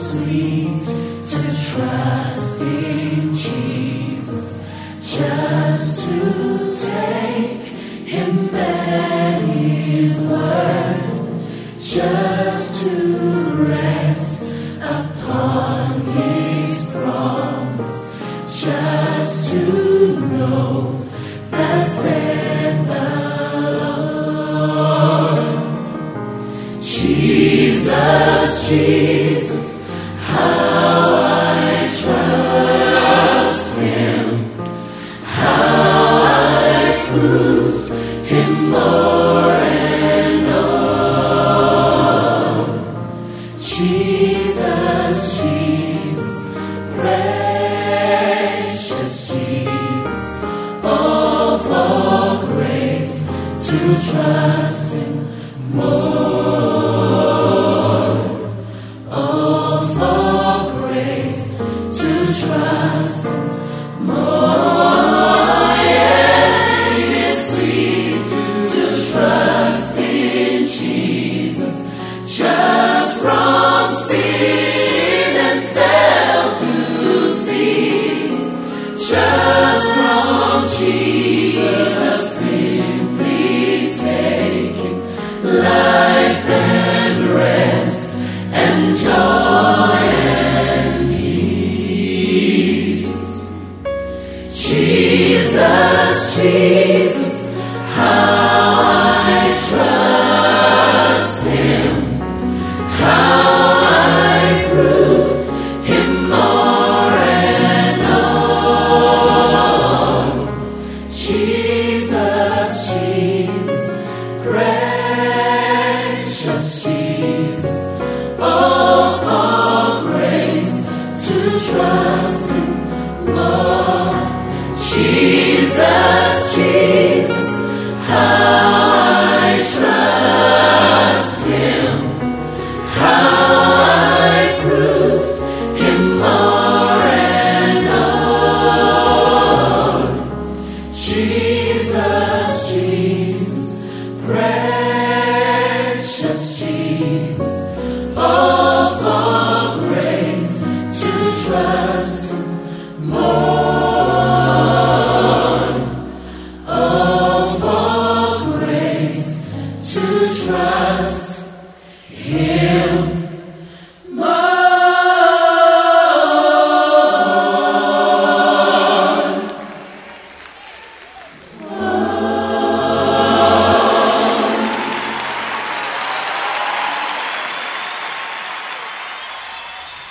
sweet to trust in Jesus, just to take Him at His word, just to rest upon His promise, just to know that said the Lord. Jesus, Jesus, how I trust Him, how I proved Him more and more. Jesus, Jesus, precious Jesus, oh, for grace to trust Him more. Trust Him more. Yes, it is sweet to trust in Jesus, just from sin and self to cease, just from Jesus simply taking life and rest and joy. Jesus, Jesus.